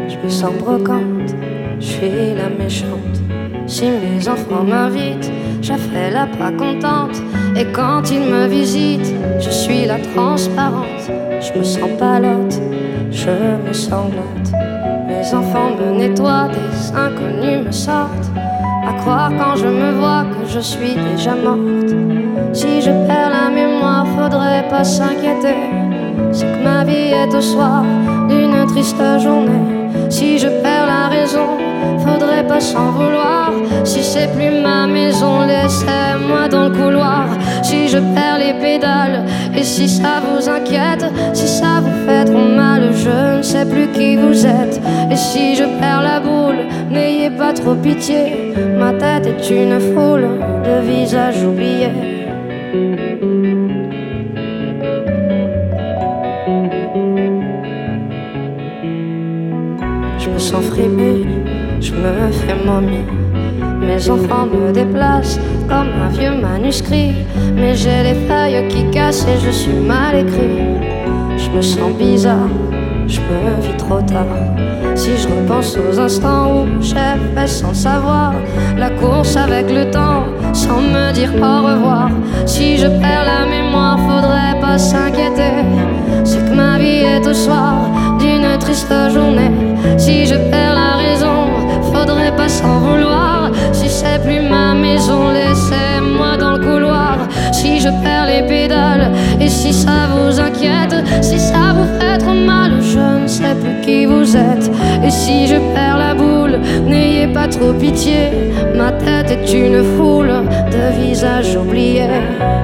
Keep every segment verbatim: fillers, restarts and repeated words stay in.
Je me sens brocante, je suis la méchante. Si mes enfants m'invitent, je fais la pas contente. Et quand ils me visitent, je suis la transparente. Je me sens palote, je me sanglote. Mes enfants me nettoient, des inconnus me sortent. À croire quand je me vois que je suis déjà morte. Si je perds la mémoire, faudrait pas s'inquiéter. C'est que ma vie est au soir d'une triste journée. Si je perds la raison, faudrait pas s'en vouloir. Si c'est plus ma maison, laissez-moi dans le couloir. Si je perds les pédales, et si ça vous inquiète, si ça vous fait trop mal, je ne sais plus qui vous êtes. Et si je perds la boule, n'ayez pas trop pitié. Ma tête est une foule de visages oubliés. Je me sens fripée, je me fais momie. Mes enfants me déplacent comme un vieux manuscrit. Mais j'ai les feuilles qui cassent et je suis mal écrit. Je me sens bizarre, je me vis trop tard. Si je repense aux instants où j'ai fait sans savoir la course avec le temps, sans me dire au revoir. Si je perds la mémoire, faudrait pas s'inquiéter. C'est que ma vie est au soir d'une triste journée. Si je perds la raison, faudrait pas s'en vouloir. Si c'est plus ma maison, laissez-moi dans le couloir. Si je perds les pédales, et si ça vous inquiète, si ça vous fait trop mal, je ne sais plus qui vous êtes. Et si je perds la boule, n'ayez pas trop pitié. Ma tête est une foule de visages oubliés.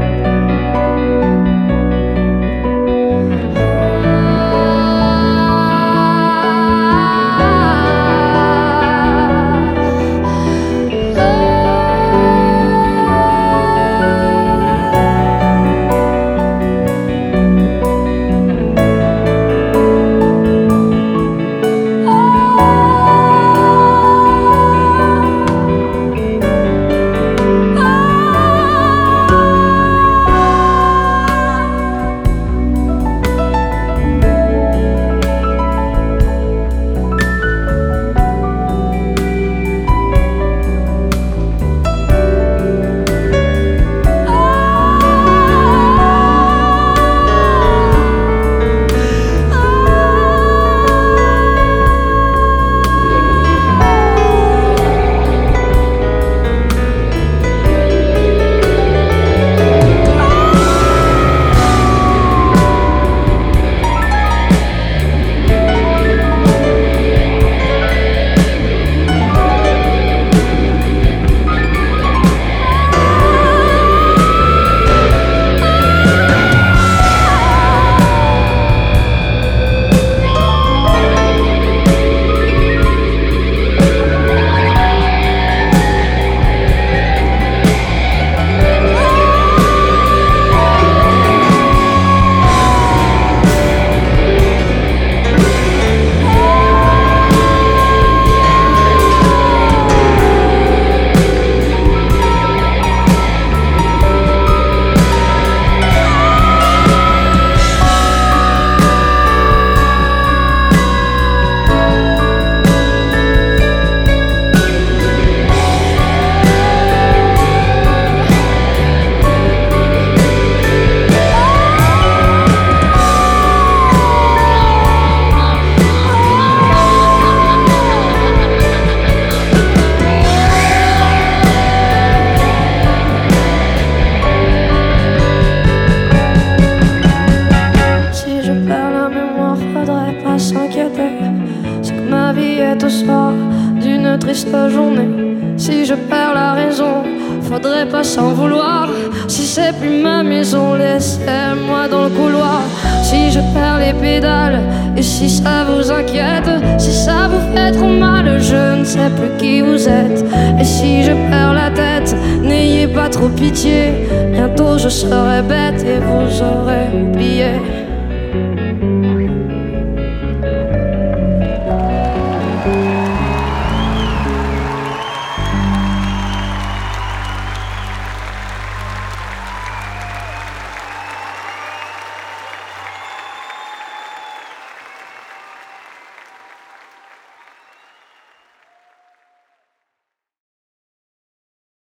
C'est que ma vie est au soir d'une triste journée. Si je perds la raison, faudrait pas s'en vouloir. Si c'est plus ma maison, laissez-moi dans le couloir. Si je perds les pédales, et si ça vous inquiète, si ça vous fait trop mal, je ne sais plus qui vous êtes. Et si je perds la tête, n'ayez pas trop pitié. Bientôt je serai bête et vous aurez oublié.